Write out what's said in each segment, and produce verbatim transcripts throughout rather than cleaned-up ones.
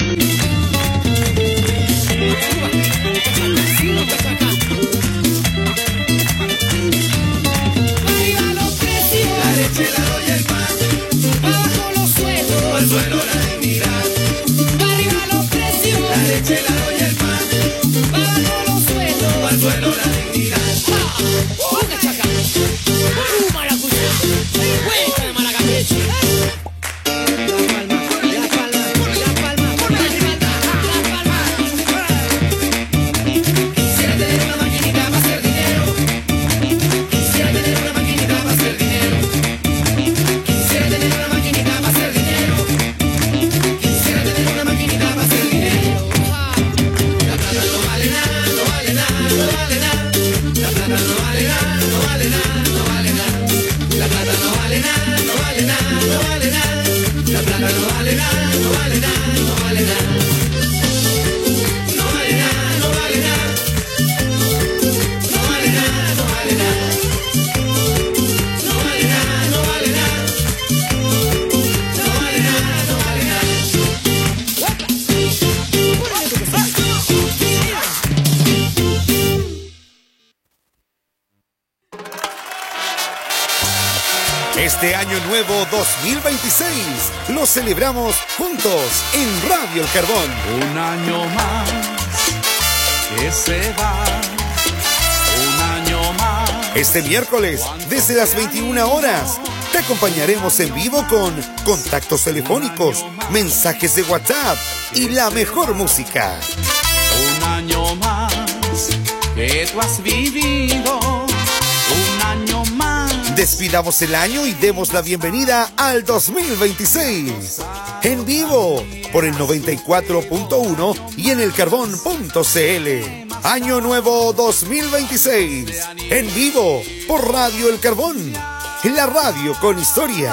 Este año nuevo dos mil veintiséis lo celebramos juntos en Radio El Carbón. Un año más que se va, un año más. Este miércoles, desde las veintiuna horas, te acompañaremos en vivo con contactos telefónicos, mensajes de WhatsApp y la mejor música. Un año más que tú has vivido, un año más. Despidamos el año y demos la bienvenida al dos mil veintiséis. En vivo, por el noventa y cuatro punto uno y en elcarbón punto cl. Año Nuevo dos mil veintiséis. En vivo, por Radio El Carbón. La radio con historia.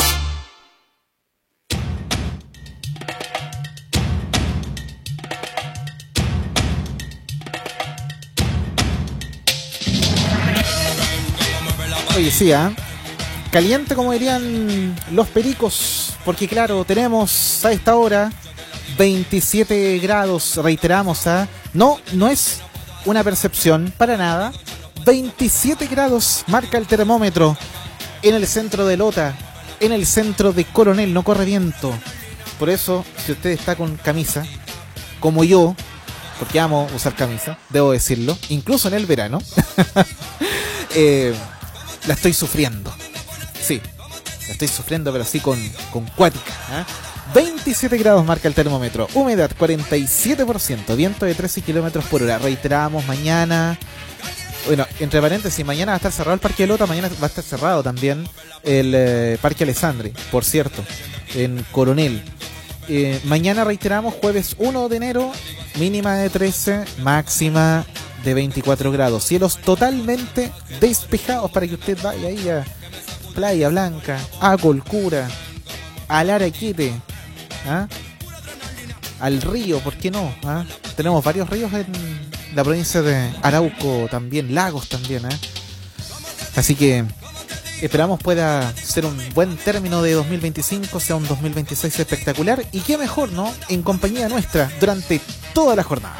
Oye, sí, ¿eh? Caliente, como dirían los pericos, porque claro, tenemos a esta hora veintisiete grados, reiteramos, ¿eh? No, no es una percepción para nada. veintisiete grados marca el termómetro en el centro de Lota, en el centro de Coronel, no corre viento. Por eso, si usted está con camisa, como yo, porque amo usar camisa, debo decirlo, incluso en el verano, eh... la estoy sufriendo. Sí, la estoy sufriendo, pero así con, con cuática, ¿eh? veintisiete grados marca el termómetro. Humedad cuarenta y siete por ciento. Viento de trece kilómetros por hora. Reiteramos, mañana... Bueno, entre paréntesis, mañana va a estar cerrado el Parque de Lota. Mañana va a estar cerrado también el eh, Parque Alessandri, por cierto, en Coronel. Eh, mañana reiteramos, jueves uno de enero, mínima de trece, máxima de veinticuatro grados. Cielos totalmente despejados para que usted vaya ahí a Playa Blanca, a Colcura, al Araquete, ¿ah? Al río, ¿por qué no? ¿Ah? Tenemos varios ríos en la provincia de Arauco también, lagos también, ¿eh? Así que esperamos pueda ser un buen término de dos mil veinticinco, sea un dos mil veintiséis espectacular, y qué mejor, ¿no? En compañía nuestra durante toda la jornada.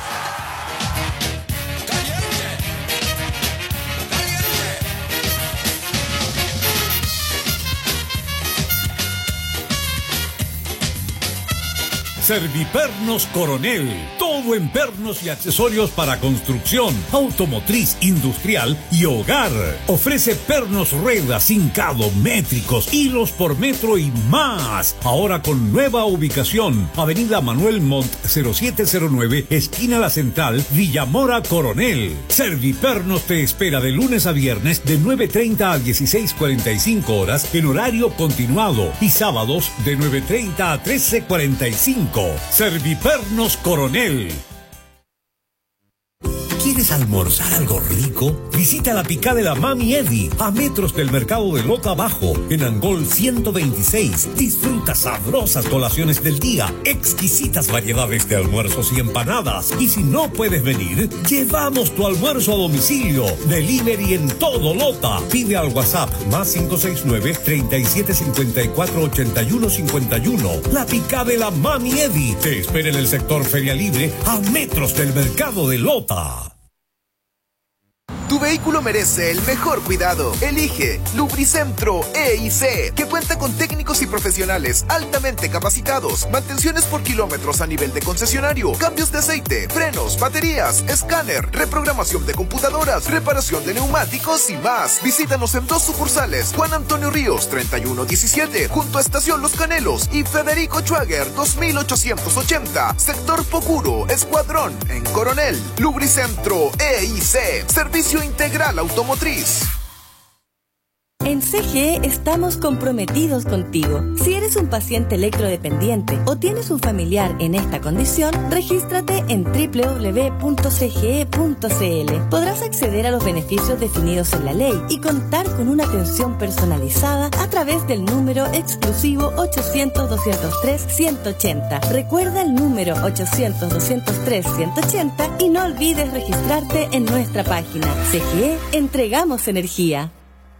Servipernos Coronel, todo en pernos y accesorios para construcción, automotriz, industrial y hogar. Ofrece pernos, ruedas, hincado, métricos, hilos por metro y más. Ahora con nueva ubicación, Avenida Manuel Montt cero siete cero nueve, esquina La Central, Villamora, Coronel. Servipernos te espera de lunes a viernes de nueve treinta a dieciséis cuarenta y cinco horas en horario continuado y sábados de nueve treinta a trece cuarenta y cinco. Servipernos Coronel. ¿Quieres almorzar algo rico? Visita la Picá de la Mami Eddie, a metros del mercado de Lota Bajo, en Angol ciento veintiséis. Disfruta sabrosas colaciones del día, exquisitas variedades de almuerzos y empanadas. Y si no puedes venir, llevamos tu almuerzo a domicilio. Delivery en todo Lota. Pide al WhatsApp más cinco seis nueve, treinta y siete cincuenta y cuatro, ochenta y uno cincuenta y uno. La Picá de la Mami Eddie te espera en el sector Feria Libre, a metros del mercado de Lota. Tu vehículo merece el mejor cuidado. Elige Lubricentro E I C, que cuenta con técnicos y profesionales altamente capacitados, mantenciones por kilómetros a nivel de concesionario, cambios de aceite, frenos, baterías, escáner, reprogramación de computadoras, reparación de neumáticos y más. Visítanos en dos sucursales: Juan Antonio Ríos treinta y uno diecisiete, junto a Estación Los Canelos, y Federico Schwager dos mil ochocientos ochenta, sector Pocuro, Escuadrón, en Coronel. Lubricentro E I C, servicio integral automotriz. En C G E estamos comprometidos contigo. Si eres un paciente electrodependiente o tienes un familiar en esta condición, regístrate en doble u doble u doble u punto c g e punto c l. Podrás acceder a los beneficios definidos en la ley y contar con una atención personalizada a través del número exclusivo ochocientos, doscientos tres, ciento ochenta. Recuerda el número ochocientos, doscientos tres, ciento ochenta y no olvides registrarte en nuestra página. C G E, entregamos energía.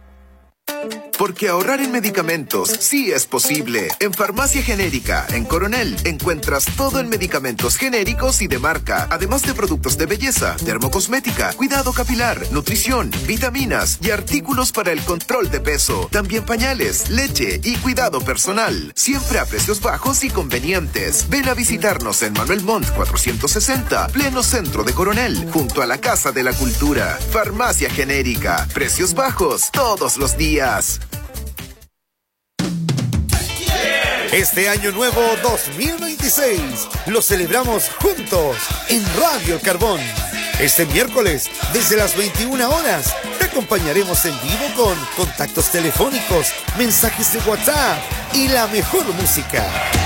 Porque ahorrar en medicamentos sí es posible. En Farmacia Genérica, en Coronel, encuentras todo en medicamentos genéricos y de marca, además de productos de belleza, dermocosmética, cuidado capilar, nutrición, vitaminas y artículos para el control de peso. También pañales, leche y cuidado personal. Siempre a precios bajos y convenientes. Ven a visitarnos en Manuel Montt cuatrocientos sesenta, pleno centro de Coronel, junto a la Casa de la Cultura. Farmacia Genérica. Precios bajos todos los días. Este año nuevo dos mil veintiséis lo celebramos juntos en Radio El Carbón. Este miércoles, desde las veintiuna horas, te acompañaremos en vivo con contactos telefónicos, mensajes de WhatsApp y la mejor música.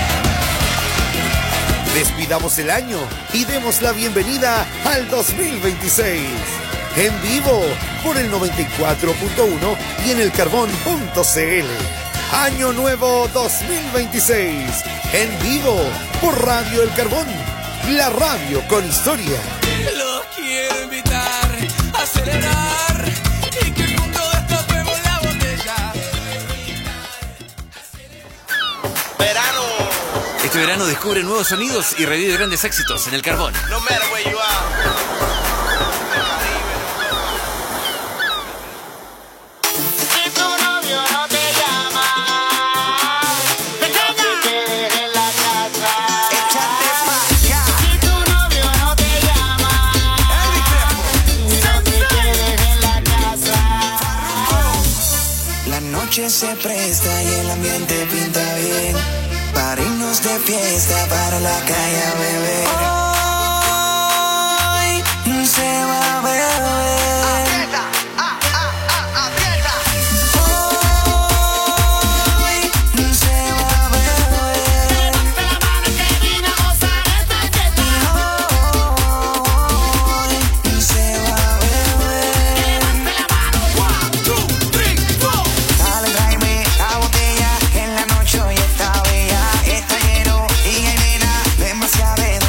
Despidamos el año y demos la bienvenida al dos mil veintiséis. En vivo por el noventa y cuatro punto uno y en el carbón punto c l. Año Nuevo dos mil veintiséis, en vivo por Radio El Carbón, la radio con historia. Los quiero invitar a celebrar y que juntos destapemos la botella. Verano. Este verano descubre nuevos sonidos y revive grandes éxitos en El Carbón. No matter where you are. Se presta y el ambiente pinta bien para irnos de fiesta para la calle a beber. Hoy se va a beber. Aprieta, ah, ah, ah, aprieta. Hoy se va a beber. Levanta la mano que vino a gozar esta fiesta. Hoy se va a beber. Levanta la mano. One, two, three, four. La botella en la noche hoy está bella, está lleno y hay nena demasiada.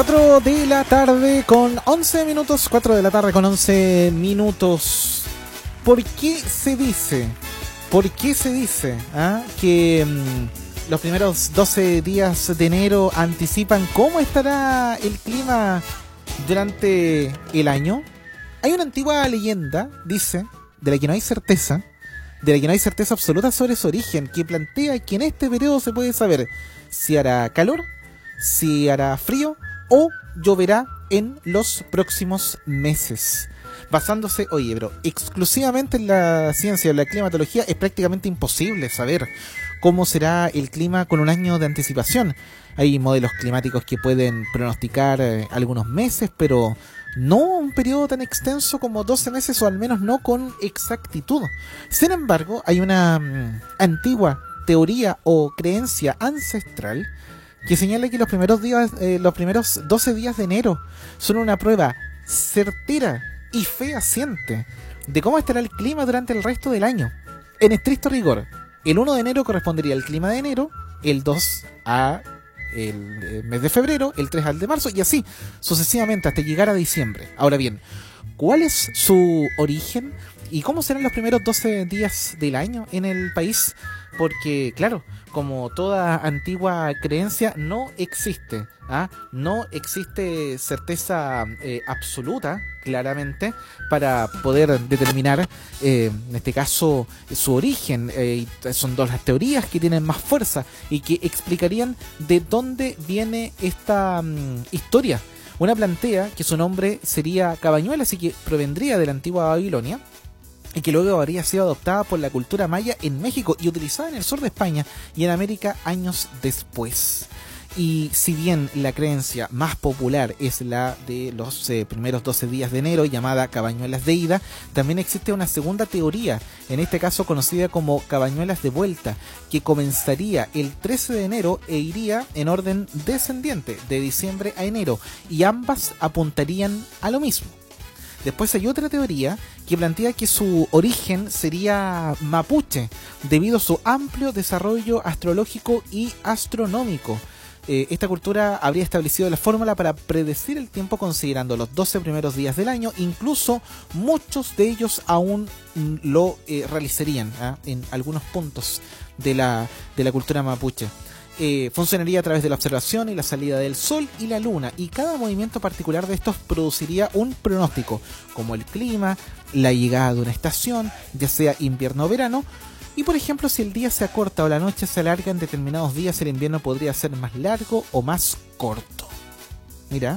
cuatro de la tarde con once minutos. cuatro de la tarde con once minutos. ¿Por qué se dice? ¿Por qué se dice ¿ah? que mmm, los primeros doce días de enero anticipan cómo estará el clima durante el año? Hay una antigua leyenda, dice, de la que no hay certeza, de la que no hay certeza absoluta sobre su origen, que plantea que en este periodo se puede saber si hará calor, si hará frío o lloverá en los próximos meses. Basándose, oye, bro, exclusivamente en la ciencia, en la climatología, es prácticamente imposible saber cómo será el clima con un año de anticipación. Hay modelos climáticos que pueden pronosticar eh, algunos meses, pero no un periodo tan extenso como doce meses, o al menos no con exactitud. Sin embargo, hay una um, antigua teoría o creencia ancestral que señala que los primeros días, eh, los primeros doce días de enero son una prueba certera y fehaciente de cómo estará el clima durante el resto del año. En estricto rigor, el uno de enero correspondería al clima de enero, el dos a el mes de febrero, el tres al de marzo, y así sucesivamente hasta llegar a diciembre. Ahora bien, ¿cuál es su origen y cómo serán los primeros doce días del año en el país? Porque, claro, como toda antigua creencia, no existe, ¿ah? no existe certeza eh, absoluta, claramente, para poder determinar, eh, en este caso, su origen. Eh, son dos las teorías que tienen más fuerza y que explicarían de dónde viene esta um, historia. Una plantea que su nombre sería Cabañuelas y que provendría de la antigua Babilonia, y que luego habría sido adoptada por la cultura maya en México y utilizada en el sur de España y en América años después. Y si bien la creencia más popular es la de los eh, primeros doce días de enero, llamada Cabañuelas de ida, también existe una segunda teoría, en este caso conocida como Cabañuelas de vuelta, que comenzaría el trece de enero e iría en orden descendiente, de diciembre a enero, y ambas apuntarían a lo mismo. Después hay otra teoría que plantea que su origen sería mapuche, debido a su amplio desarrollo astrológico y astronómico. Eh, esta cultura habría establecido la fórmula para predecir el tiempo considerando los doce primeros días del año, incluso muchos de ellos aún mm, lo eh, realizarían ¿eh? en algunos puntos de la, de la cultura mapuche. Eh, funcionaría a través de la observación y la salida del sol y la luna, y cada movimiento particular de estos produciría un pronóstico, como el clima, la llegada de una estación, ya sea invierno o verano, y por ejemplo si el día se acorta o la noche se alarga en determinados días, el invierno podría ser más largo o más corto. Mira,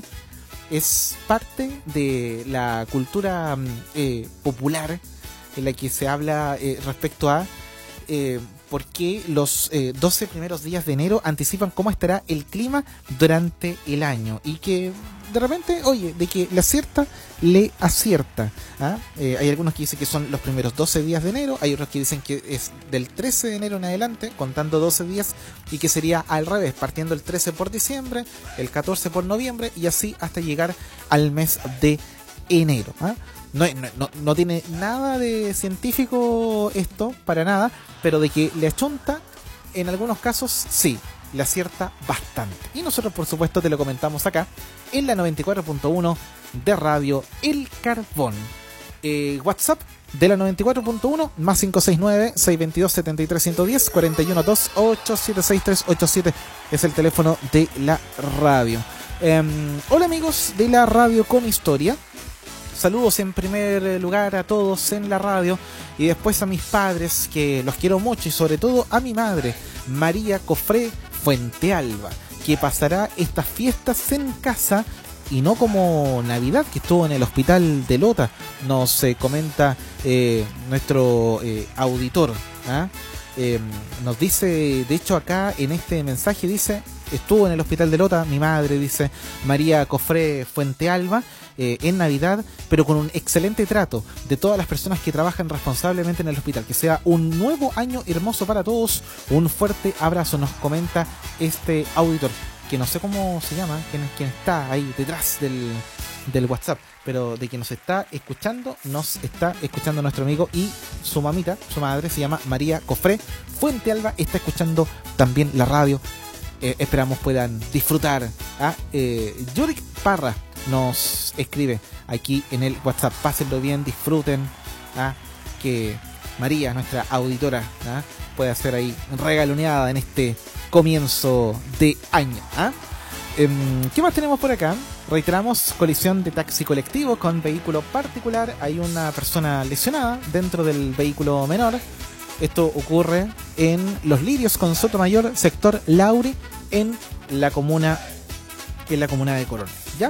es parte de la cultura eh, popular en la que se habla eh, respecto a eh, porque los eh, doce primeros días de enero anticipan cómo estará el clima durante el año, y que de repente, oye, de que le acierta, le acierta. ¿ah? Eh, hay algunos que dicen que son los primeros doce días de enero, hay otros que dicen que es del trece de enero en adelante, contando doce días, y que sería al revés, partiendo el trece por diciembre, el catorce por noviembre, y así hasta llegar al mes de enero. ¿ah? No, no, no tiene nada de científico esto, para nada, pero de que le achunta, en algunos casos sí, le acierta bastante. Y nosotros, por supuesto, te lo comentamos acá, en la noventa y cuatro punto uno de Radio El Carbón. Eh, WhatsApp de la noventa y cuatro punto uno, más cinco seis nueve, seis dos dos, siete tres uno cero, cuatro uno dos, ocho siete seis tres ocho siete es el teléfono de la radio. Eh, hola amigos de la radio con historia. Saludos en primer lugar a todos en la radio, y después a mis padres, que los quiero mucho, y sobre todo a mi madre, María Cofré Fuentealba, que pasará estas fiestas en casa y no como Navidad, que estuvo en el hospital de Lota, nos eh, comenta eh, nuestro eh, auditor. ¿ah? Eh, nos dice, de hecho acá en este mensaje dice, estuvo en el hospital de Lota, mi madre, dice María Cofré Fuentealba, eh, en Navidad, pero con un excelente trato de todas las personas que trabajan responsablemente en el hospital. Que sea un nuevo año hermoso para todos. Un fuerte abrazo, nos comenta este auditor, que no sé cómo se llama, quién, quién está ahí detrás del, del WhatsApp, pero de quien nos está escuchando, nos está escuchando nuestro amigo, y su mamita, su madre, se llama María Cofré Fuentealba, está escuchando también la radio eh, esperamos puedan disfrutar. ¿ah? Eh, Yurik Parra nos escribe aquí en el WhatsApp, pásenlo bien, disfruten, ¿ah? que María, nuestra auditora, ¿ah? puede ser ahí regaloneada en este comienzo de año. ¿ah? Eh, ¿Qué más tenemos por acá? Reiteramos, colisión de taxi colectivo con vehículo particular. Hay una persona lesionada dentro del vehículo menor. Esto ocurre en Los Lirios con Sotomayor, sector Lauri, en la comuna, en la comuna de Coronel, ¿ya?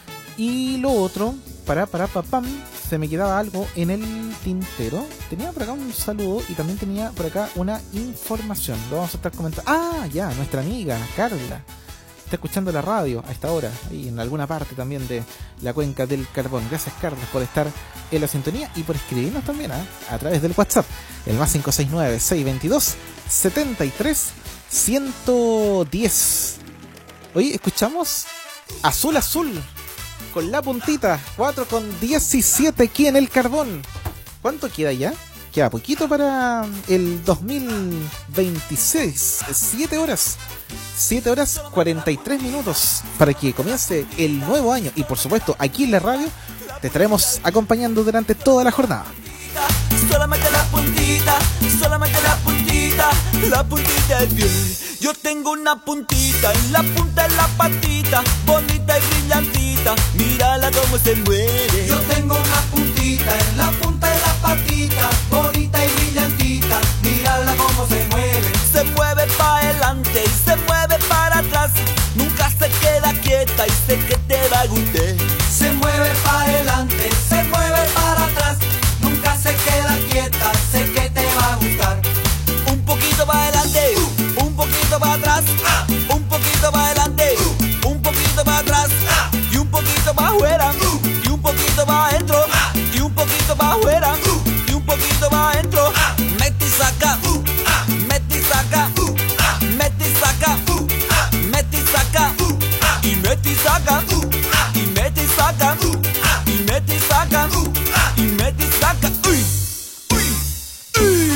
Y lo otro, para, para, pa, pam, se me quedaba algo en el tintero. Tenía por acá un saludo y también tenía por acá una información. Lo vamos a estar comentando. Ah, ya, nuestra amiga Carla está escuchando la radio a esta hora, ahí en alguna parte también de la cuenca del Carbón. Gracias, Carlos, por estar en la sintonía y por escribirnos también ¿eh? a través del WhatsApp, el más cinco seis nueve, seis dos dos, siete tres, uno cero uno cero. Oye, escuchamos Azul Azul con La Puntita, cuatro con diecisiete aquí en el Carbón. ¿Cuánto queda ya? Queda poquito para el dos mil veintiséis, siete horas. siete horas cuarenta y tres minutos para que comience el nuevo año. Y por supuesto, aquí en la radio te estaremos acompañando durante toda la jornada. Solamente la puntita, solamente la puntita, la puntita del pie. Yo tengo una puntita en la punta de la patita, bonita y brillantita, mírala cómo se mueve. Yo tengo una puntita en la punta de la patita, bonita y brillantita, mírala cómo se mueve. Se mueve para adelante y se mueve para atrás, nunca se queda quieta y sé que te va a gustar. Se mueve para adelante, se mueve para atrás, nunca se queda quieta, sé que te va a gustar. Un poquito para adelante, uh, un poquito para atrás, uh, un poquito para adelante, uh, un poquito para atrás, uh, y un poquito para afuera, uh, y un poquito para adentro, uh, y un poquito para afuera, uh, y un poquito para adentro. Uh, mete y saca, uh, uh, mete y saca, uh, uh, mete y saca, uh, uh, mete y saca, uh, uh, y mete y saca, uh, uh, y mete y saca, uh, uh, y mete y saca, uh, uh, y mete y saca. Uy, uy, uy.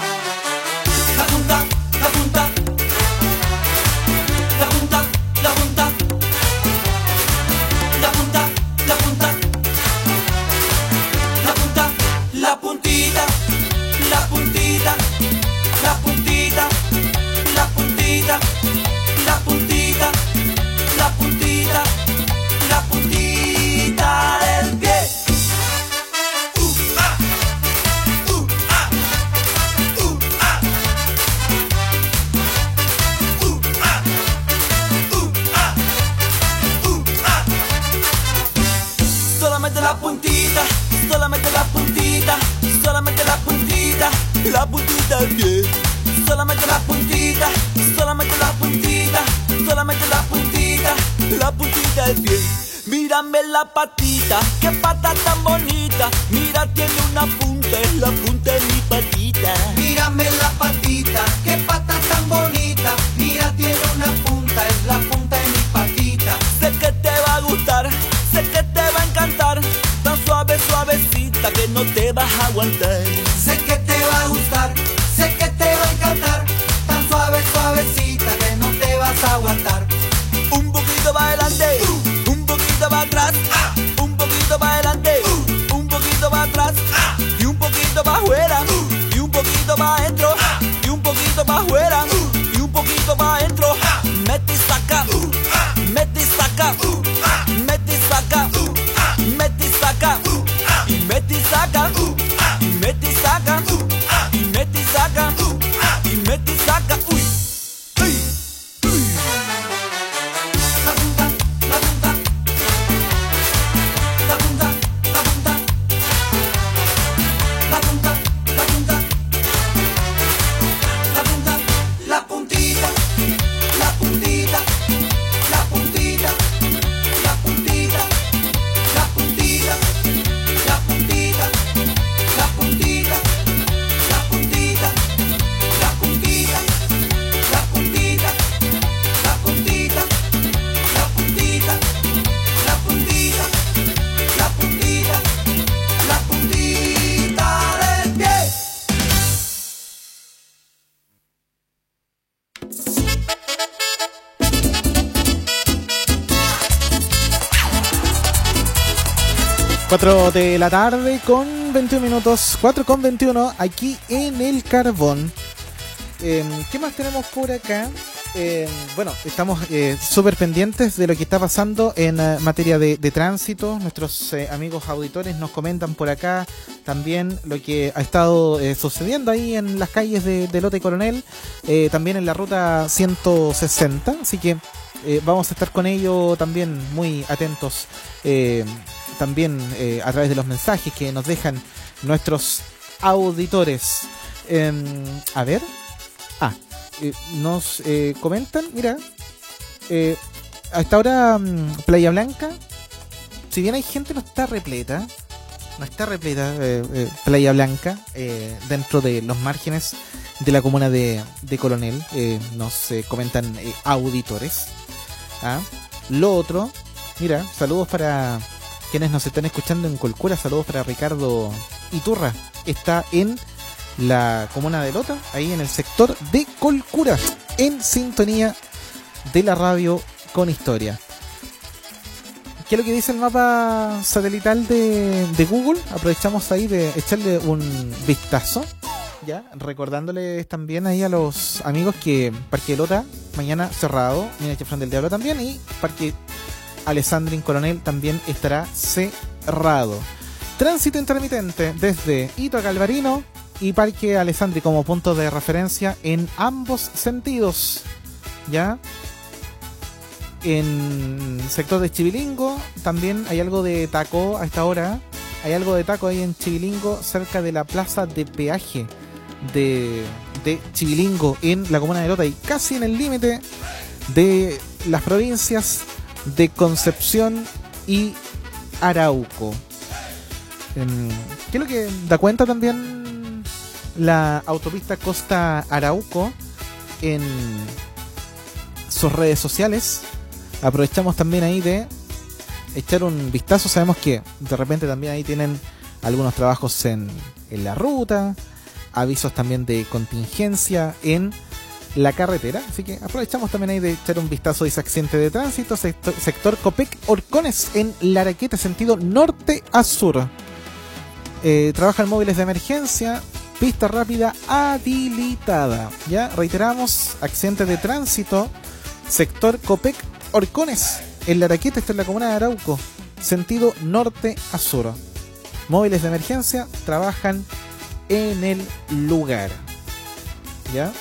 La punta, la punta, la punta, la punta, la punta, la punta, la punta, la puntita, la puntita, la puntita, la puntita, la puntita, la puntita, la puntita del pie. Solamente la puntita, solamente la puntita, solamente la puntita, la puntita del pie. Solamente la puntita, solamente la puntita, solamente la puntita, la puntita del pie. Mírame la patita, qué pata tan bonita, mira tiene una punta, es la punta de mi patita. Mírame la patita, qué pata tan bonita, mira tiene una punta, es la punta de mi patita. Sé que te va a gustar, sé que te va a encantar, tan suave, suavecita que no te vas a aguantar. Sé que te va a gustar, sé que te va a encantar, tan suave, suavecita que no te vas a aguantar. Un poquito para adelante, uh, un poquito para atrás, uh, un poquito para adelante, uh, un poquito para atrás, uh, y un poquito para afuera, uh, y un poquito para adentro, uh, y un poquito para afuera, uh, y un poquito para adentro. Uh, mete y saca, uh, mete y saca, uh, mete y saca, uh, mete y saca, uh, y mete y saca, uh, y mete y saca, uh, y mete y saca, uh, y mete y saca. Uy, uy, uy. La punta, cuatro de la tarde con veintiún minutos, cuatro con veintiuno aquí en el Carbón. Eh, ¿Qué más tenemos por acá? Eh, bueno, estamos eh, súper pendientes de lo que está pasando en uh, materia de, de tránsito. Nuestros eh, amigos auditores nos comentan por acá también lo que ha estado eh, sucediendo ahí en las calles de, de Lota y Coronel, eh, también en la ruta ciento sesenta, así que eh, vamos a estar con ello también muy atentos, eh, también eh, a través de los mensajes que nos dejan nuestros auditores. Eh, a ver, ah, Eh, nos eh, comentan, mira, eh, hasta ahora um, Playa Blanca, si bien hay gente, no está repleta, no está repleta eh, eh, Playa Blanca, eh, dentro de los márgenes de la comuna de, de Coronel, eh, nos eh, comentan eh, auditores. ¿Ah? Lo otro, mira, saludos para quienes nos están escuchando en Colcura, saludos para Ricardo Iturra, está en la comuna de Lota, ahí en el sector de Colcura, en sintonía de la radio con historia. ¿Qué es lo que dice el mapa satelital de, de Google? Aprovechamos ahí de echarle un vistazo, ya, recordándoles también ahí a los amigos que Parque Lota mañana cerrado, Mina Chafrán del Diablo también, y Parque Alessandrín Coronel también estará cerrado. Tránsito intermitente desde Hito a Calvarino y Parque Alessandri como punto de referencia en ambos sentidos. Ya en sector de Chivilingo también hay algo de taco a esta hora. Hay algo de taco ahí en Chivilingo, cerca de la plaza de peaje de, de Chivilingo, en la comuna de Lota, y casi en el límite de las provincias de Concepción y Arauco. ¿Qué es lo que da cuenta también la autopista Costa Arauco en sus redes sociales? Aprovechamos también ahí de echar un vistazo. Sabemos que de repente también ahí tienen algunos trabajos en, en la ruta, avisos también de contingencia en la carretera, así que aprovechamos también ahí de echar un vistazo a ese accidente de tránsito, sector, sector Copec Orcones en Laraquete, sentido norte a sur. Eh, trabajan móviles de emergencia, pista rápida habilitada. Ya reiteramos, accidente de tránsito, sector Copec Orcones en Laraquete, está en la comuna de Arauco, sentido norte a sur. Móviles de emergencia trabajan en el lugar. Ya.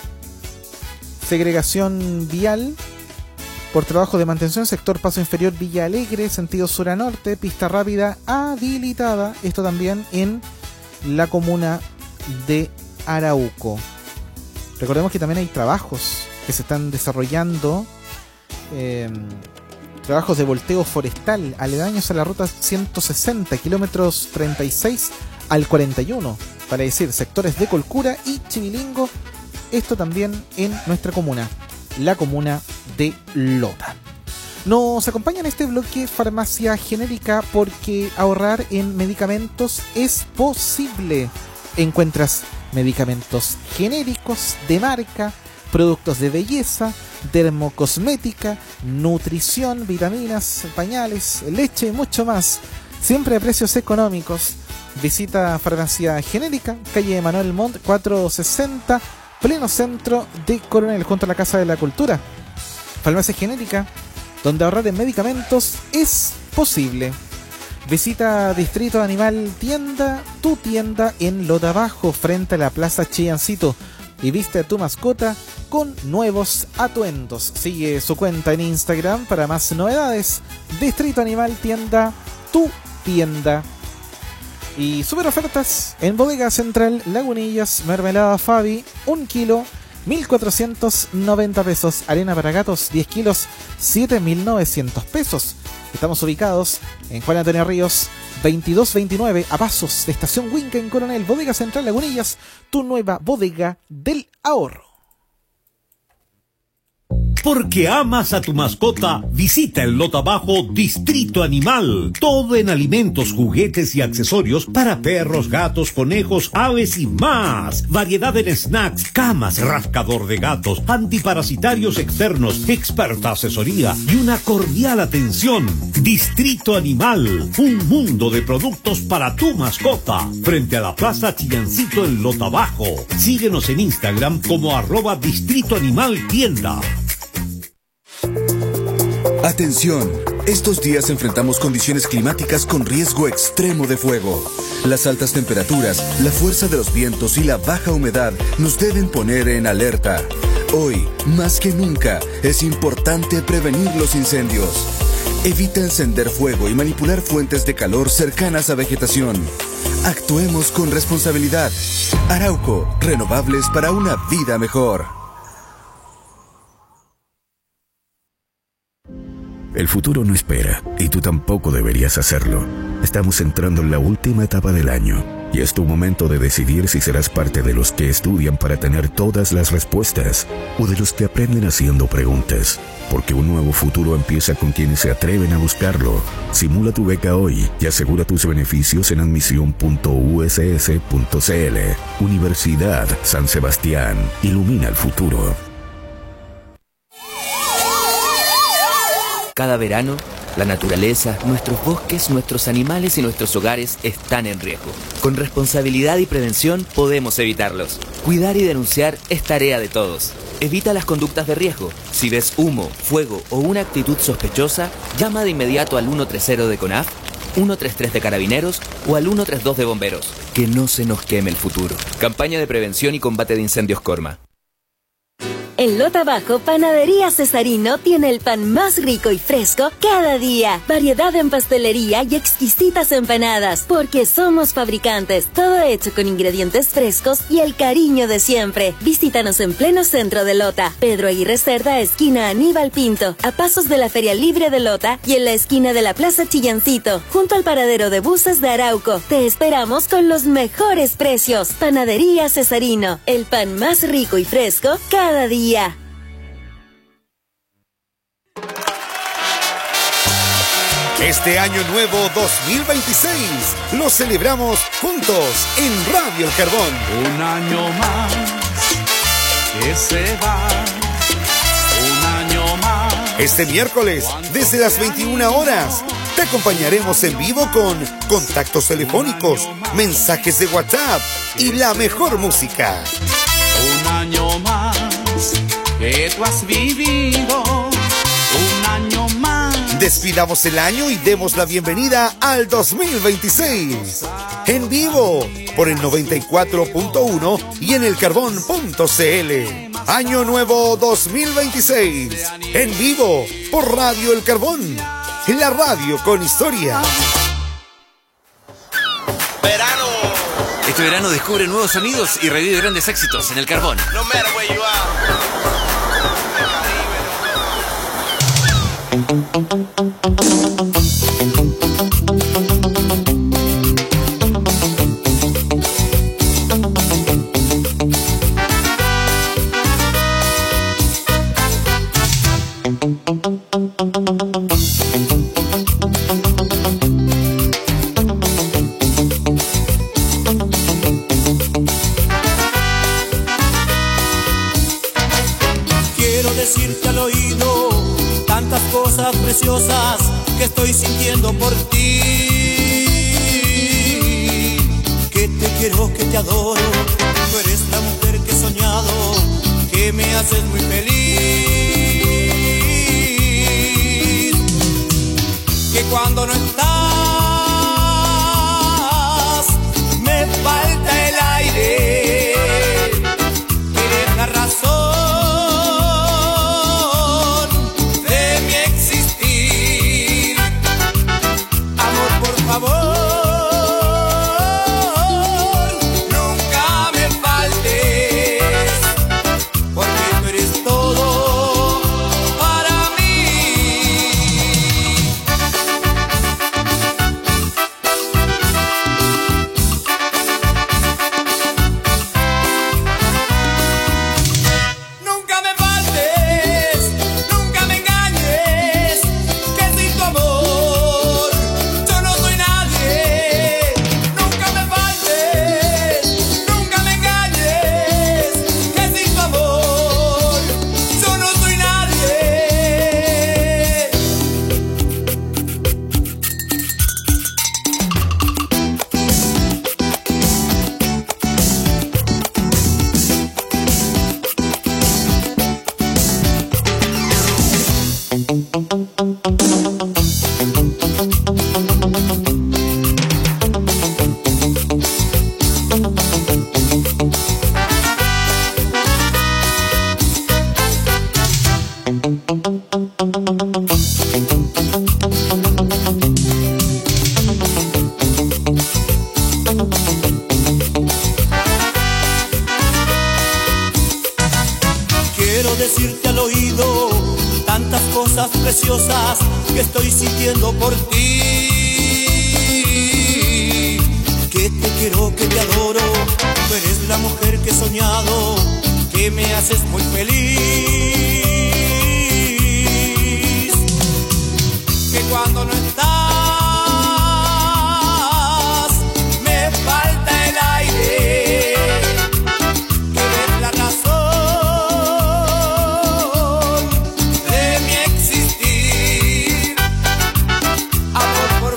Segregación vial por trabajo de mantención, sector Paso Inferior Villa Alegre, sentido sur a norte, pista rápida habilitada, esto también en la comuna de Arauco. Recordemos que también hay trabajos que se están desarrollando, eh, trabajos de volteo forestal aledaños a la ruta ciento sesenta, kilómetros treinta y seis al cuarenta y uno, para decir sectores de Colcura y Chivilingo, esto también en nuestra comuna, la comuna de Lota. Nos acompaña en este bloque Farmacia Genérica, porque ahorrar en medicamentos es posible. Encuentras medicamentos genéricos de marca, productos de belleza, dermocosmética, nutrición, vitaminas, pañales, leche y mucho más, siempre a precios económicos. Visita Farmacia Genérica, calle Manuel Montt cuatrocientos sesenta, pleno centro de Coronel, junto a la Casa de la Cultura. Farmacia Genérica, donde ahorrar en medicamentos es posible. Visita Distrito Animal Tienda, tu tienda en Lota Bajo, frente a la Plaza Chillancito, y viste a tu mascota con nuevos atuendos. Sigue su cuenta en Instagram para más novedades. Distrito Animal Tienda, tu tienda. Y super ofertas en Bodega Central Lagunillas, mermelada Fabi, un kilo, mil cuatrocientos noventa pesos. Arena para gatos, diez kilos, siete mil novecientos pesos. Estamos ubicados en Juan Antonio Ríos, veintidós veintinueve, a pasos de Estación Huinca en Coronel. Bodega Central Lagunillas, tu nueva bodega del ahorro. Porque amas a tu mascota, visita el lote abajo Distrito Animal. Todo en alimentos, juguetes y accesorios para perros, gatos, conejos, aves y más. Variedad en snacks, camas, rascador de gatos, antiparasitarios externos, experta asesoría y una cordial atención. Distrito Animal, un mundo de productos para tu mascota. Frente a la Plaza Chillancito en Lote Abajo. Síguenos en Instagram como arroba Distrito Animal Tienda. Atención, estos días enfrentamos condiciones climáticas con riesgo extremo de fuego. Las altas temperaturas, la fuerza de los vientos y la baja humedad nos deben poner en alerta. Hoy, más que nunca, es importante prevenir los incendios. Evita encender fuego y manipular fuentes de calor cercanas a vegetación. Actuemos con responsabilidad. Arauco, renovables para una vida mejor. El futuro no espera, y tú tampoco deberías hacerlo. Estamos entrando en la última etapa del año, y es tu momento de decidir si serás parte de los que estudian para tener todas las respuestas, o de los que aprenden haciendo preguntas. Porque un nuevo futuro empieza con quienes se atreven a buscarlo. Simula tu beca hoy y asegura tus beneficios en admisión punto u s s punto c l. Universidad San Sebastián. Ilumina el futuro. Cada verano, la naturaleza, nuestros bosques, nuestros animales y nuestros hogares están en riesgo. Con responsabilidad y prevención podemos evitarlos. Cuidar y denunciar es tarea de todos. Evita las conductas de riesgo. Si ves humo, fuego o una actitud sospechosa, llama de inmediato al ciento treinta de CONAF, ciento treinta y tres de Carabineros o al ciento treinta y dos de Bomberos. Que no se nos queme el futuro. Campaña de prevención y combate de incendios Corma. En Lote Abajo, Panadería Cesarino tiene el pan más rico y fresco cada día. Variedad en pastelería y exquisitas empanadas, porque somos fabricantes. Todo hecho con ingredientes frescos y el cariño de siempre. Visítanos en pleno centro de Lota. Pedro Aguirre Cerda, esquina Aníbal Pinto, a pasos de la Feria Libre de Lota y en la esquina de la Plaza Chillancito, junto al paradero de buses de Arauco. Te esperamos con los mejores precios. Panadería Cesarino, el pan más rico y fresco cada día. Este año nuevo dos mil veintiséis lo celebramos juntos en Radio El Carbón. Un año más que se va, un año más. Este miércoles, desde las veintiuna horas, te acompañaremos en vivo con contactos telefónicos, mensajes de WhatsApp y la mejor música. Un año más que tú has vivido, un año más. Despidamos el año y demos la bienvenida al dos mil veintiséis. En vivo, por el noventa y cuatro punto uno y en el carbón punto c l. Año nuevo dos mil veintiséis. En vivo, por Radio El Carbón. La radio con historia. Verano. Este verano descubre nuevos sonidos y revive grandes éxitos en el Carbón. No matter where you are. Quiero decirte al oído tantas cosas preciosas que estoy sintiendo por ti. Que te quiero, que te adoro. Tú eres la mujer que he soñado, que me haces muy feliz. Que cuando no estás me falta el aire. Eres la razón decirte al oído tantas cosas preciosas que estoy sintiendo por ti. Que te quiero, que te adoro, tú eres la mujer que he soñado, que me haces muy feliz. Que cuando no estás me falta el aire, que eres la razón de mi existir. Amor, por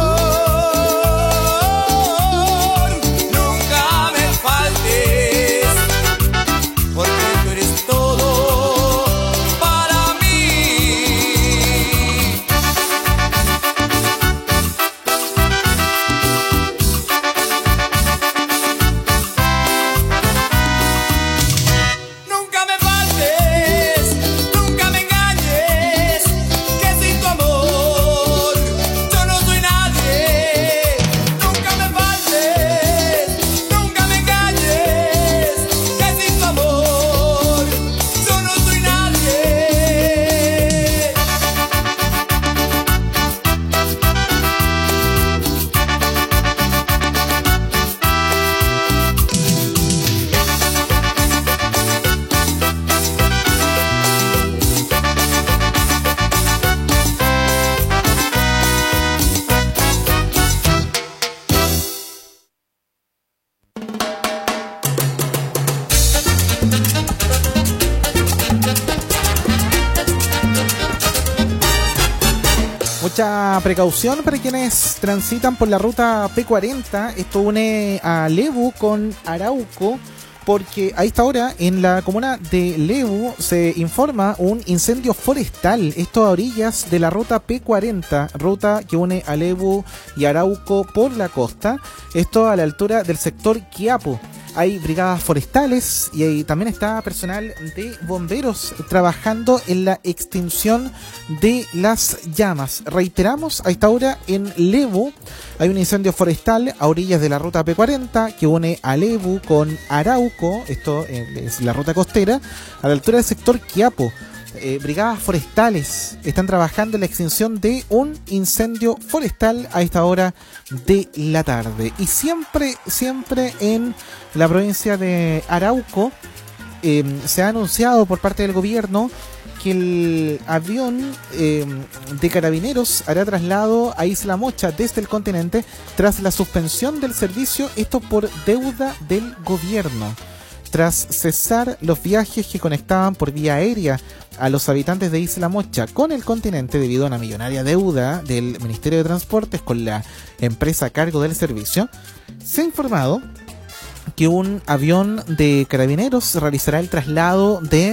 favor, nunca me faltes, porque tú eres todo para mí. Nunca me faltes, nunca me engañes, que sin tu amor yo no soy nadie. Nunca me faltes, nunca me engañes, que sin tu amor yo no soy nadie. Mucha precaución para quienes transitan por la ruta P cuarenta. Esto une a Lebu con Arauco, porque a esta hora en la comuna de Lebu se informa un incendio forestal. Esto a orillas de la ruta P cuarenta, ruta que une a Lebu y Arauco por la costa. Esto a la altura del sector Quiapo. Hay brigadas forestales y ahí también está personal de bomberos trabajando en la extinción de las llamas. Reiteramos, a esta hora en Lebu hay un incendio forestal a orillas de la ruta P cuarenta que une a Lebu con Arauco, esto es la ruta costera, a la altura del sector Quiapo. Eh, brigadas forestales están trabajando en la extinción de un incendio forestal a esta hora de la tarde. Y siempre, siempre en la provincia de Arauco eh, se ha anunciado por parte del gobierno que el avión eh, de carabineros hará traslado a Isla Mocha desde el continente tras la suspensión del servicio, esto por deuda del gobierno. Tras cesar los viajes que conectaban por vía aérea a los habitantes de Isla Mocha con el continente debido a una millonaria deuda del Ministerio de Transportes con la empresa a cargo del servicio, se ha informado que un avión de carabineros realizará el traslado de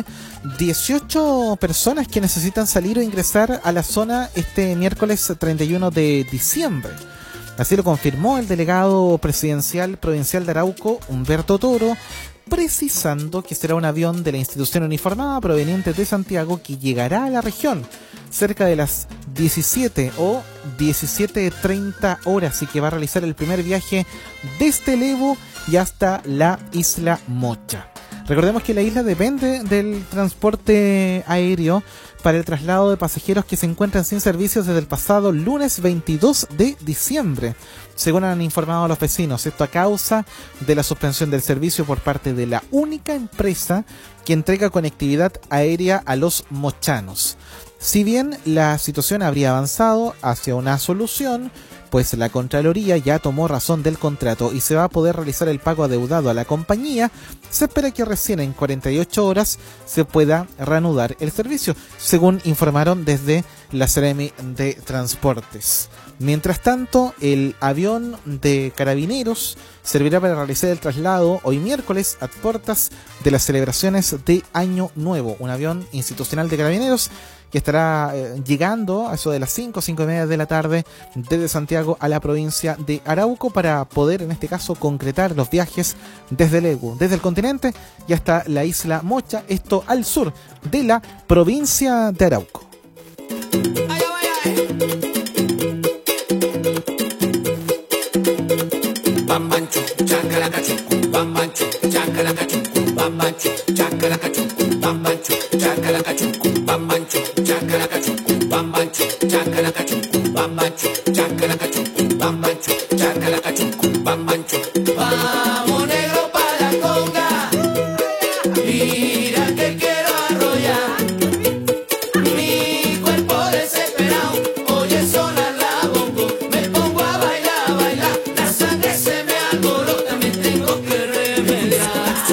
dieciocho personas que necesitan salir o ingresar a la zona este miércoles treinta y uno de diciembre. Así lo confirmó el delegado presidencial provincial de Arauco, Humberto Toro, precisando que será un avión de la institución uniformada proveniente de Santiago que llegará a la región cerca de las diecisiete o diecisiete treinta horas y que va a realizar el primer viaje desde Lebu y hasta la Isla Mocha. Recordemos que la isla depende del transporte aéreo para el traslado de pasajeros que se encuentran sin servicios desde el pasado lunes veintidós de diciembre, según han informado los vecinos. Esto a causa de la suspensión del servicio por parte de la única empresa que entrega conectividad aérea a los mochanos. Si bien la situación habría avanzado hacia una solución, pues la Contraloría ya tomó razón del contrato y se va a poder realizar el pago adeudado a la compañía, se espera que recién en cuarenta y ocho horas se pueda reanudar el servicio, según informaron desde la Seremi de Transportes. Mientras tanto, el avión de carabineros servirá para realizar el traslado hoy miércoles a puertas de las celebraciones de Año Nuevo, un avión institucional de carabineros que estará eh, llegando a eso de las cinco, cinco y media de la tarde desde Santiago a la provincia de Arauco para poder, en este caso, concretar los viajes desde Lebu, desde el continente y hasta la Isla Mocha, esto al sur de la provincia de Arauco. Bambancho, chacalacachucu, bambancho, chacalacachucu, bambancho, chacalacachucu, bambancho. bambancho, chacalacachucum, bambancho, chacalacachucum, bambancho, chacalacachucum, bambancho, chacalacachucum, bambancho, chacalacachucum, bambancho. Vamos negro pa' la conga, mira que quiero arrollar, mi cuerpo desesperado, oye sonar la bongo, me pongo a bailar, bailar, la sangre se me alborota, me tengo que remediar.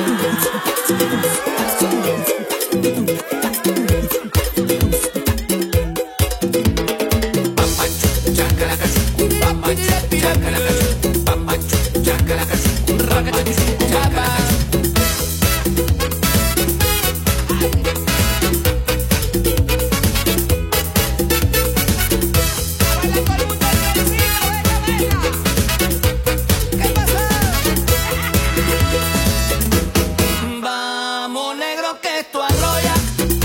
Vamos negro que esto arrolla,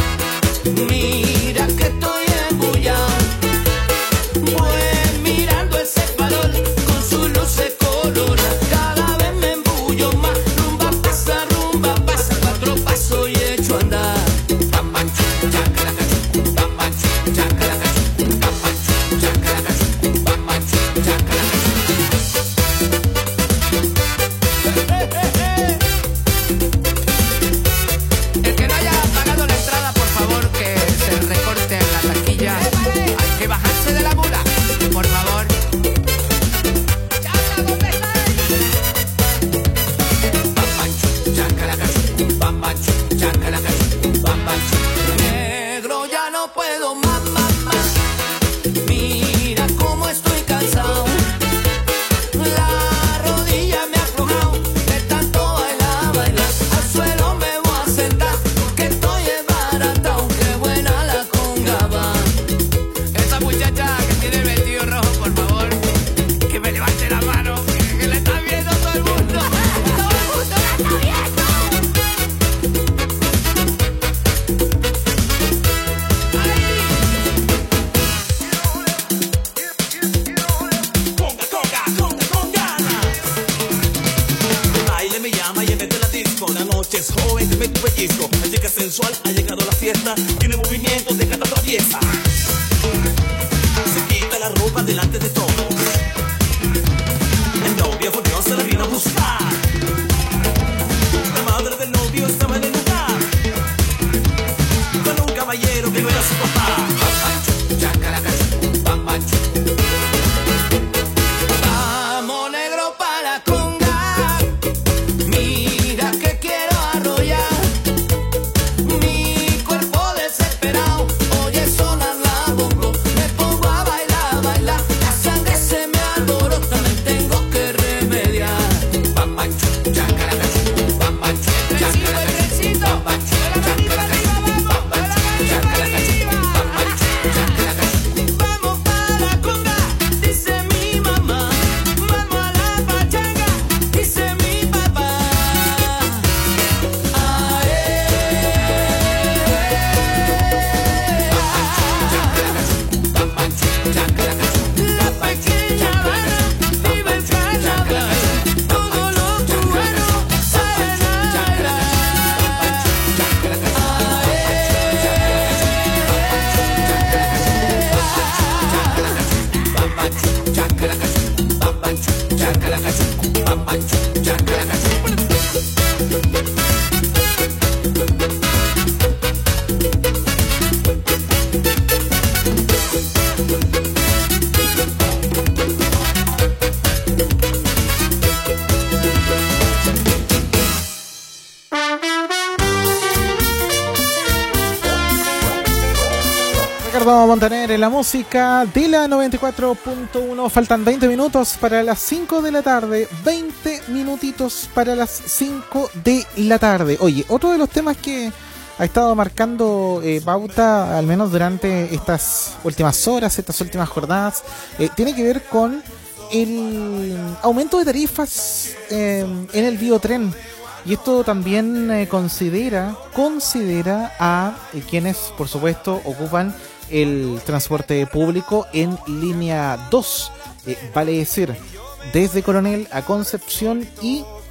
mira que estoy embullado, pues mirando ese farol con su luz colora, cada vez me embullo más, rumba pasa, rumba pasa, cuatro pasos y echo a andar. Bambancho, chacalacachucum, bambancho, chacalacachucum, bambancho, chacalacachucum, bambancho, chacalacachucum. El que no haya pagado la entrada, por favor, que se recorte en la taquilla. Hay que bajarse de la mula, por favor. Bambancho, chacalacachucum, bambancho, chacalacachucum, bambancho. Negro, ya no puedo más, más, más. Mira cómo estoy cansado. La rodilla me ha aflojado de tanto bailar, bailar. Al suelo me voy a sentar porque estoy desbaratado. Qué buena la conga va. Esa muchacha que tiene el vestido rojo, por favor, que me levante la mano, que, que le está viendo todo el mundo. Todo el mundo la está viendo. Conga, conga, conga, conga. Baile me llama y en vez de la disco, la noche es joven, te meto pellizco. La chica sensual ha llegado a la fiesta, tiene movimientos de gata traviesa. Se quita la ropa delante de todos. El novio por Dios se la vino a buscar. La madre del novio estaba en el lugar con un caballero que no era su papá. Bambancho, chacalacachucum, bambancho. Vamos negro pa' la conga, mira que quiero arrollar, mi cuerpo desesperado, oye sonar la bongo, me pongo a bailar, bailar, la sangre se me alborota, me tengo que remediar. Bambancho, chacalacachucum, bambancho, chacalacachucum, bambancho, chacalacachucum, bambancho, chacalacachucum, bambancho, chacalacachucum. Vamos para la conga, dice mi mamá, vamos a la pachanga, dice mi papá. Ae. Bambancho, chacalacachucum, la pequeña Habana vive en carnaval, todos los cubanos saben bailar. Bambancho, chacalacachucum, bambancho, chacalacachucum, bambancho, chacalacachucum. Ricardo Montaner en la música de la noventa y cuatro punto uno. Faltan veinte minutos para las cinco de la tarde. veinte minutitos para las cinco de la tarde. Oye, otro de los temas que ha estado marcando eh, pauta, al menos durante estas últimas horas, estas últimas jornadas, eh, tiene que ver con el aumento de tarifas eh, en el biotren. Y esto también eh, considera, considera a eh, quienes, por supuesto, ocupan el transporte público en línea dos, eh, vale decir, desde Coronel a Concepción y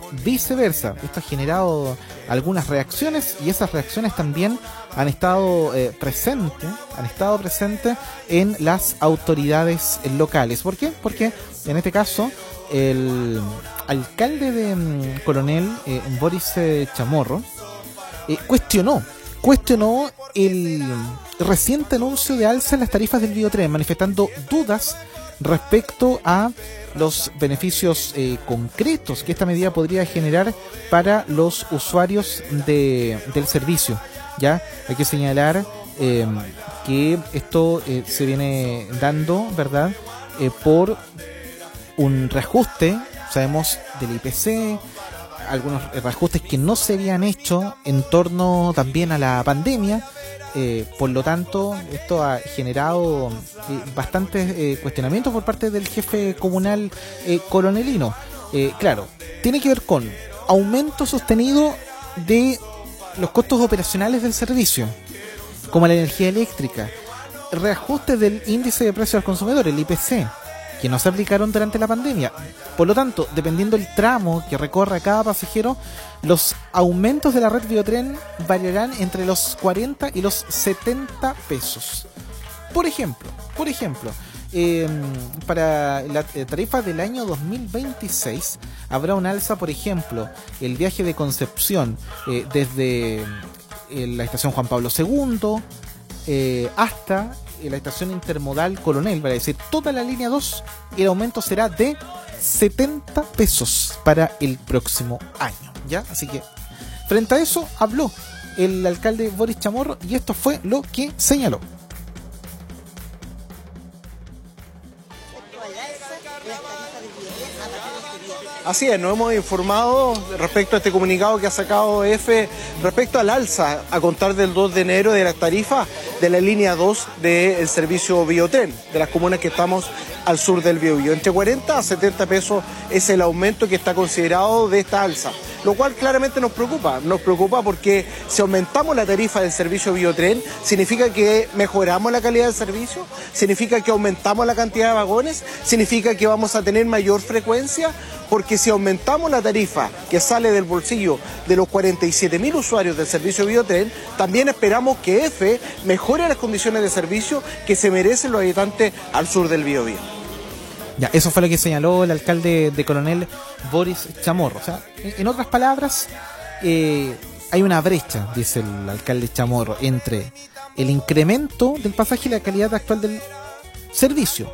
viceversa. Esto ha generado algunas reacciones y esas reacciones también han estado eh, presentes, han estado presentes en las autoridades locales. ¿Por qué? Porque en este caso el alcalde de um, Coronel, eh, Boris eh, Chamorro, eh, cuestionó cuestionó el reciente anuncio de alza en las tarifas del biotren, manifestando dudas respecto a los beneficios eh, concretos que esta medida podría generar para los usuarios de, del servicio. Ya hay que señalar eh, que esto eh, se viene dando, ¿verdad? Eh, por un reajuste, sabemos, del I P C, algunos reajustes que no se habían hecho en torno también a la pandemia. Eh, por lo tanto, esto ha generado eh, bastantes eh, cuestionamientos por parte del jefe comunal eh, coronelino. Eh, claro, tiene que ver con aumento sostenido de los costos operacionales del servicio, como la energía eléctrica, reajustes del índice de precios al consumidor, el I P C, que no se aplicaron durante la pandemia. Por lo tanto, dependiendo del tramo que recorra cada pasajero, los aumentos de la red Biotren variarán entre los cuarenta y los setenta pesos. Por ejemplo, por ejemplo, eh, para la tarifa del año dos mil veintiséis habrá un alza, por ejemplo, el viaje de Concepción eh, desde eh, la estación Juan Pablo segundo eh, hasta la estación intermodal Coronel, para decir toda la línea dos, el aumento será de setenta pesos para el próximo año, ¿ya? Así que frente a eso habló el alcalde Boris Chamorro y esto fue lo que señaló. Así es, nos hemos informado respecto a este comunicado que ha sacado E F E respecto al alza a contar del dos de enero de las tarifas de la línea dos del servicio Biotren, de las comunas que estamos al sur del Biobío. Entre cuarenta a setenta pesos es el aumento que está considerado de esta alza, lo cual claramente nos preocupa. Nos preocupa porque si aumentamos la tarifa del servicio Biotren, significa que mejoramos la calidad del servicio, significa que aumentamos la cantidad de vagones, significa que vamos a tener mayor frecuencia, porque si aumentamos la tarifa que sale del bolsillo de los cuarenta y siete mil usuarios del servicio Biotren, también esperamos que E F E mejore las condiciones de servicio que se merecen los habitantes al sur del Biobío. Ya, eso fue lo que señaló el alcalde de Coronel, Boris Chamorro. O sea, en otras palabras, eh, hay una brecha, dice el alcalde Chamorro, entre el incremento del pasaje y la calidad actual del servicio.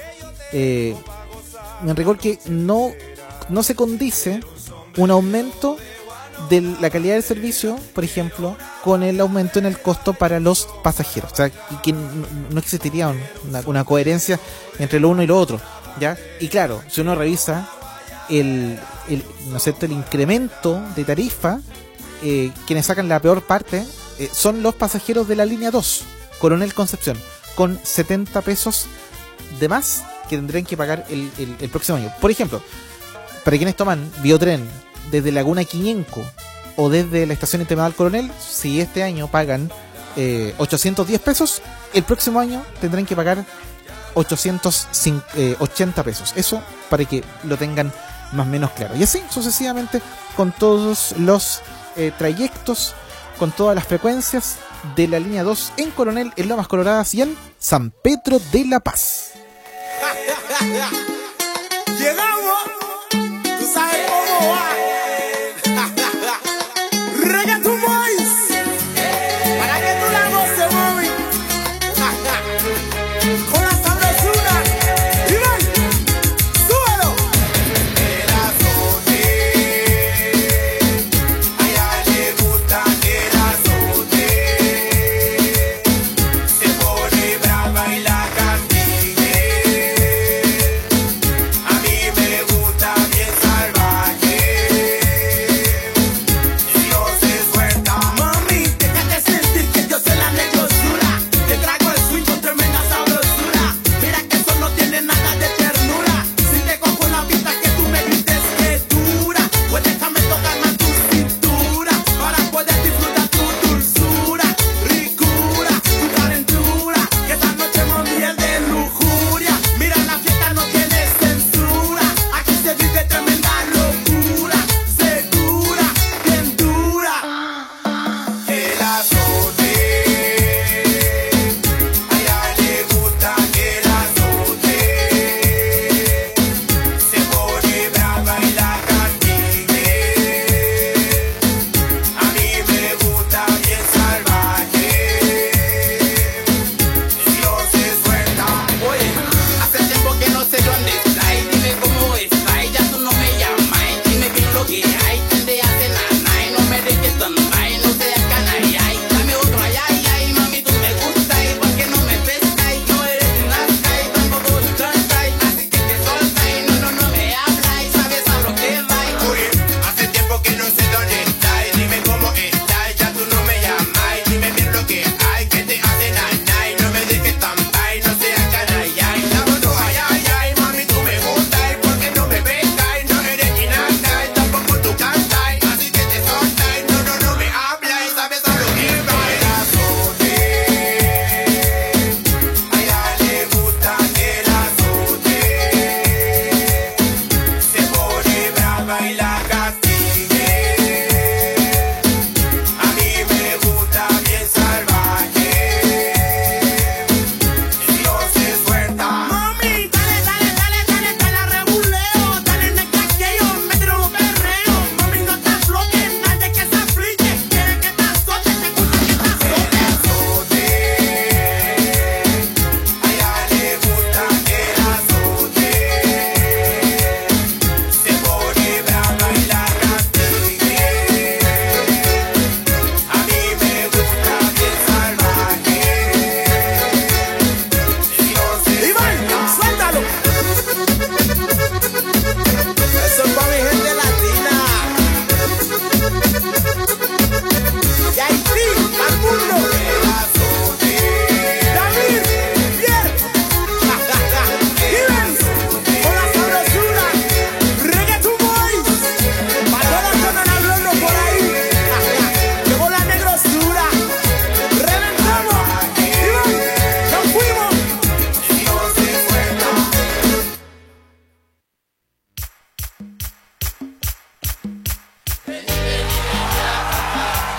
Eh, en rigor que no, no se condice un aumento de la calidad del servicio, por ejemplo, con el aumento en el costo para los pasajeros. O sea, que no existiría una, una coherencia entre lo uno y lo otro, ¿ya? Y claro, si uno revisa el, el, ¿no es cierto?, el incremento de tarifa, eh, quienes sacan la peor parte eh, son los pasajeros de la línea dos, Coronel Concepción, con setenta pesos de más que tendrían que pagar el, el, el próximo año. Por ejemplo, para quienes toman Biotren desde Laguna Quiñenco o desde la estación intermodal Coronel, si este año pagan eh, ochocientos diez pesos, el próximo año tendrán que pagar ochocientos ochenta pesos. Eso para que lo tengan más o menos claro. Y así sucesivamente con todos los eh, trayectos, con todas las frecuencias de la línea dos en Coronel, en Lomas Coloradas y en San Pedro de la Paz. Llegamos, tú sabes cómo va. Reggaeton Boys, para que tú la goces, mami. Con la sabrosura. Y ven, súbelo. El azote, a ella le gusta el azote. Se pone brava y la castigue.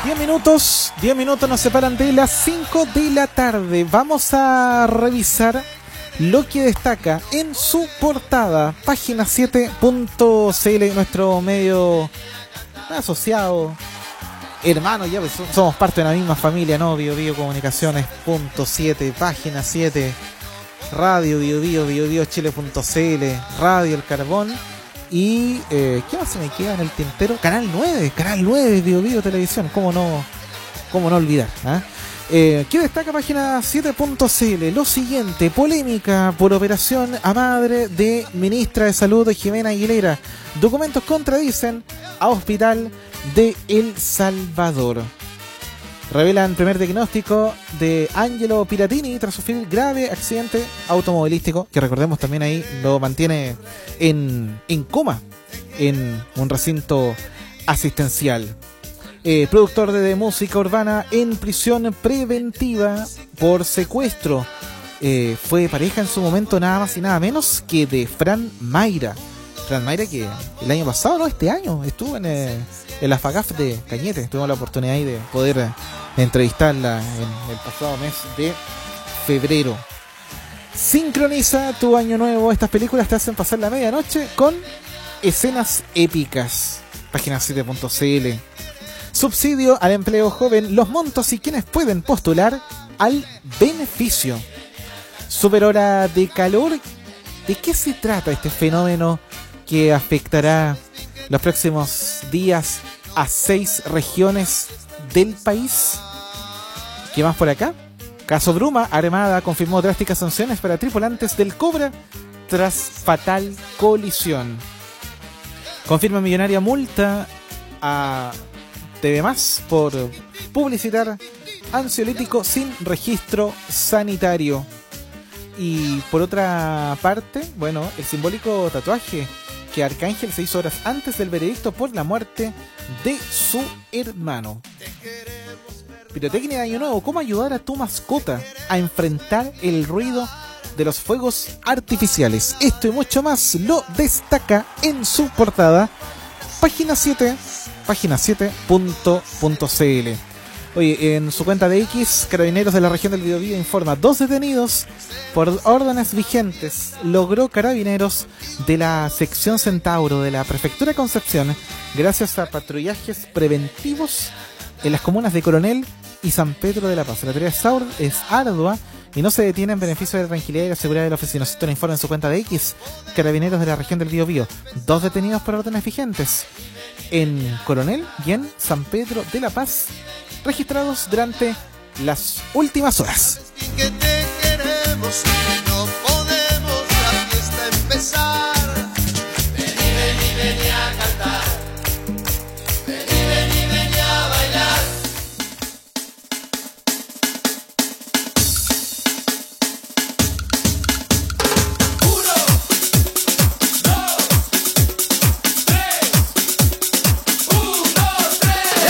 diez minutos, diez minutos nos separan de las cinco de la tarde. Vamos a revisar lo que destaca en su portada, página siete punto c l, nuestro medio asociado, hermano, ya pues, somos parte de la misma familia, ¿no? Bio Bio Comunicaciones punto siete, página siete, Radio Bio Bio, Bio Bio Chile punto c l, Radio El Carbón. Y, eh, ¿qué más se me queda en el tintero? Canal nueve, Canal nueve, Bio Bio Televisión, ¿cómo no, cómo no olvidar? ¿eh? Eh, ¿Qué destaca página siete punto c l? Lo siguiente, polémica por operación a madre de ministra de Salud Jimena Aguilera. Documentos contradicen a Hospital de El Salvador. Revelan primer diagnóstico de Angelo Piratini tras sufrir grave accidente automovilístico, que recordemos también ahí lo mantiene en, en coma, en un recinto asistencial. Eh, productor de, de música urbana en prisión preventiva por secuestro. Eh, fue pareja en su momento nada más y nada menos que de Fran Mayra. Fran Mayra que el año pasado, no, este año, estuvo en, eh, en la FAGAF de Cañete. Tuvimos la oportunidad ahí de poder eh, entrevistarla en el pasado mes de febrero. Sincroniza tu año nuevo. Estas películas te hacen pasar la medianoche con escenas épicas. Página siete punto c l. Subsidio al empleo joven, los montos y quienes pueden postular al beneficio. Super hora de calor. ¿De qué se trata este fenómeno que afectará los próximos días a seis regiones del país? ¿Qué más por acá? Caso Bruma, Armada confirmó drásticas sanciones para tripulantes del Cobra tras fatal colisión. Confirma millonaria multa a T V Más por publicitar ansiolítico sin registro sanitario. Y por otra parte, bueno, el simbólico tatuaje que Arcángel se hizo horas antes del veredicto por la muerte de su hermano. Pirotecnia de Año Nuevo, ¿cómo ayudar a tu mascota a enfrentar el ruido de los fuegos artificiales? Esto y mucho más lo destaca en su portada, página siete, página siete punto c l. Oye, en su cuenta de X, Carabineros de la región del Biobío informa: dos detenidos por órdenes vigentes logró Carabineros de la sección Centauro de la Prefectura de Concepción gracias a patrullajes preventivos en las comunas de Coronel y San Pedro de la Paz. La tarea es ardua y no se detiene en beneficio de la tranquilidad y la seguridad del oficio. Esto lo informa en su cuenta de X, Carabineros de la región del Biobío. Dos detenidos por órdenes vigentes en Coronel y en San Pedro de la Paz, registrados durante las últimas horas. Que te queremos y no podemos la fiesta empezar. Vení, vení, vení a cantar. Vení, vení, vení a bailar. Uno, dos, tres. Un, dos, tres.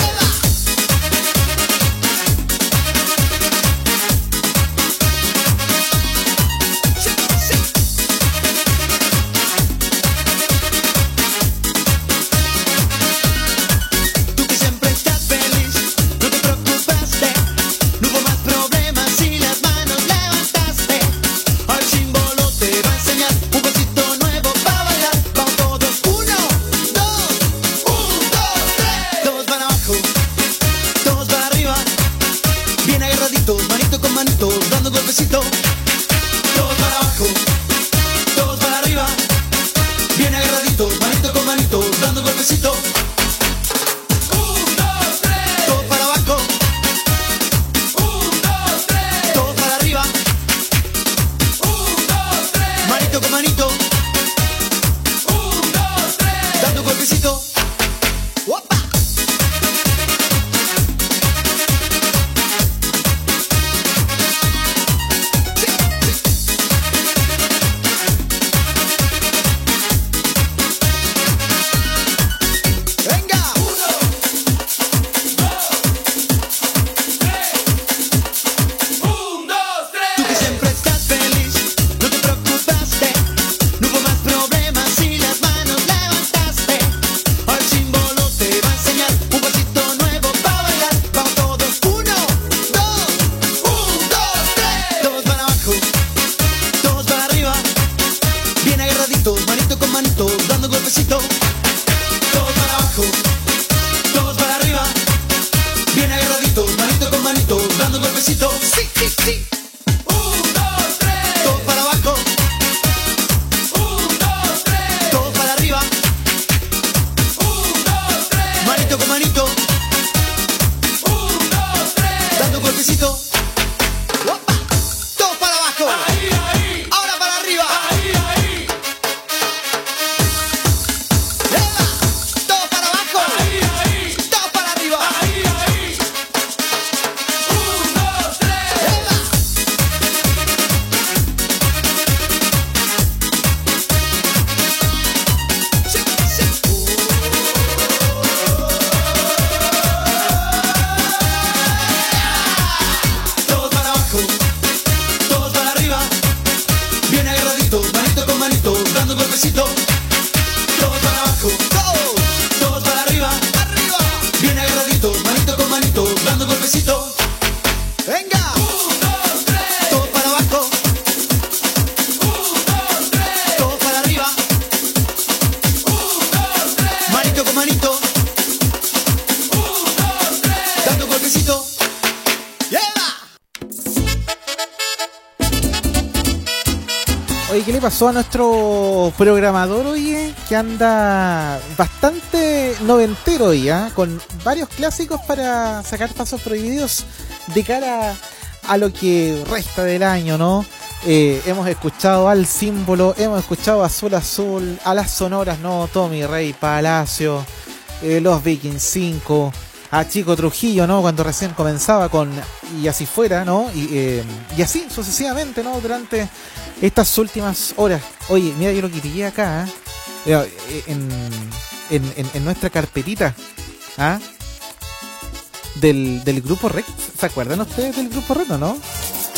¿qué le pasó a nuestro programador, oye? Que anda bastante noventero ya, con varios clásicos para sacar pasos prohibidos de cara a lo que resta del año, ¿no? Eh, hemos escuchado al Símbolo, hemos escuchado a Azul Azul, a las sonoras, ¿no? Tommy Rey, Palacio, eh, los Vikings cinco, a Chico Trujillo, ¿no? Cuando recién comenzaba con Y Así Fuera, ¿no? Y, eh, y así sucesivamente, ¿no? Durante estas últimas horas. Oye, mira, yo lo que pillé acá, ¿eh? en, en, en, en nuestra carpetita, ¿ah? Del, del grupo Red. ¿Se acuerdan ustedes del grupo Red, o no?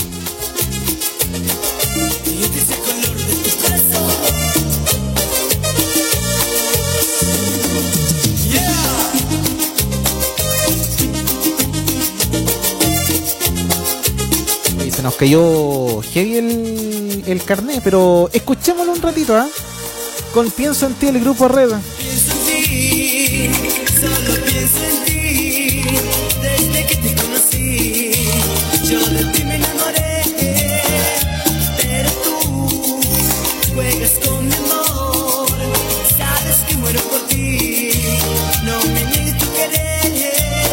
Oye, se nos cayó heavy el, el carnet, pero escuchémoslo un ratito, ¿ah? ¿eh? Con Pienso en ti, el grupo Red. Pienso en ti, solo pienso en ti, desde que te conocí, yo de ti me enamoré, pero tú juegas con mi amor, sabes que muero por ti, no me niegues tu querer,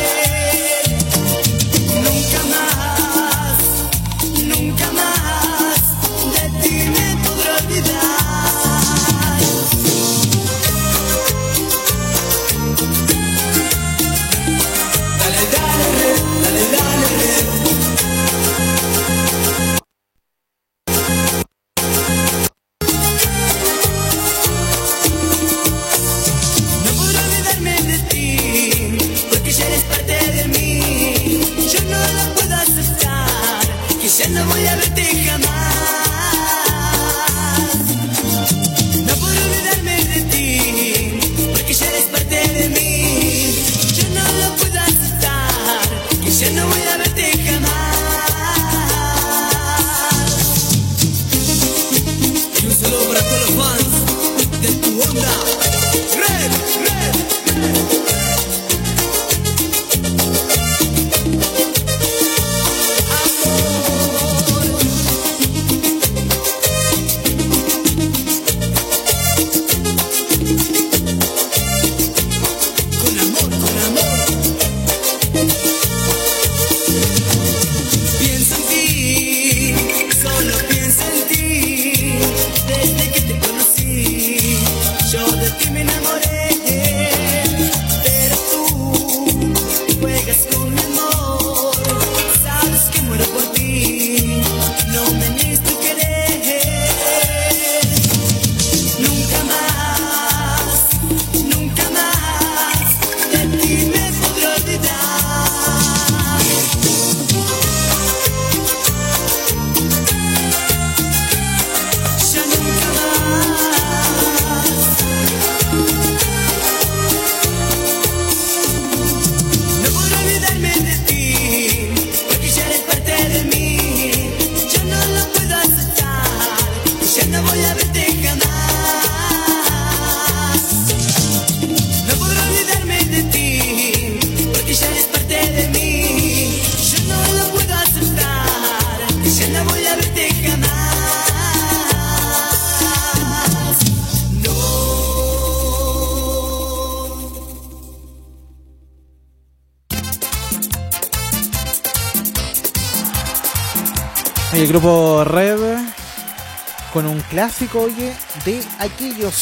nunca más, nunca más, de ti me podré olvidar. Ya no voy a verte jamás. No puedo olvidarme de ti, porque ya eres parte de mí. Yo no lo puedo aceptar, que ya no voy a verte jamás. Y un saludo para todos los fans de tu onda. Red, Red. El grupo Red con un clásico, oye, de aquellos